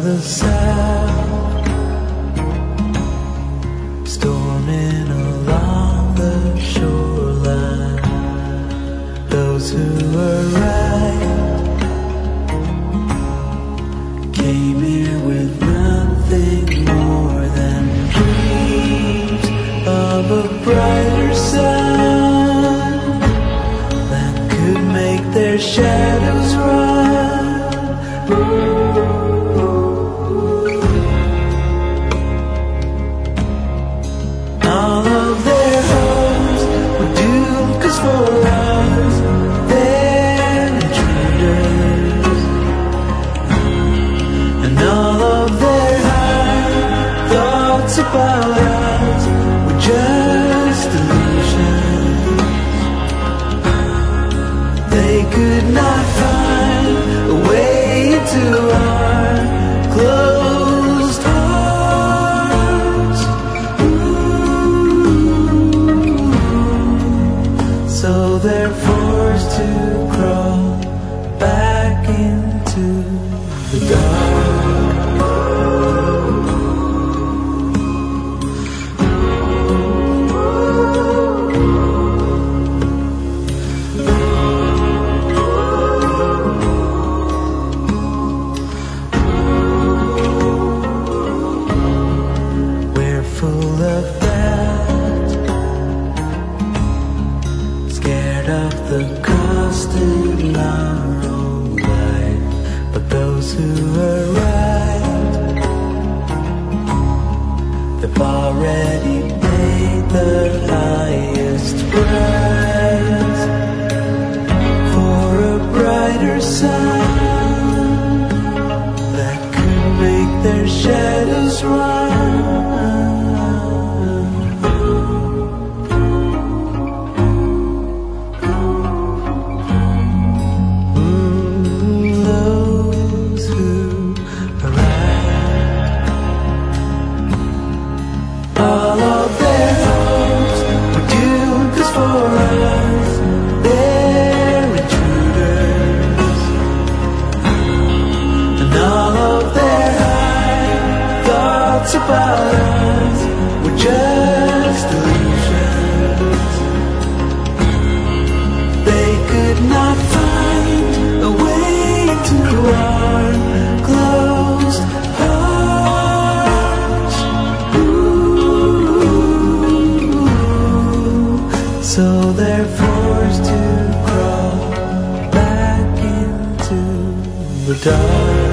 the south, storming along the shoreline. Those who were right came here with nothing more than dreams of a brighter sun that could make their shadows run. All of their hopes were doomed, 'cause for us they're intruders, and all of their high thoughts about us were just illusions. They could not find a way into our closed hearts. So they're forced to crawl back into the dark. We're full of doubt, scared of the cost in our own life. But those who are right, they've already paid the highest price for a brighter sun that could make their shadows run. Those who are right, all of their hopes were doomed, 'cause for us they're intruders, and all of their high thoughts about us were just illusions. They could not find a way to our closed hearts. So they're forced to crawl back into the dark.